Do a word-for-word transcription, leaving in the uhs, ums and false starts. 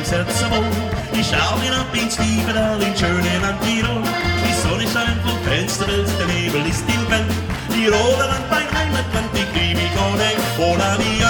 ums Herzen wohl. Ich schau hinab ins Tiefental in schönen Tirol. Die Sonne scheint vom Fensterbild, der Nebel ist im Feld. Die rote Wand, mein Heimatland, die krieg ich ohne, ohne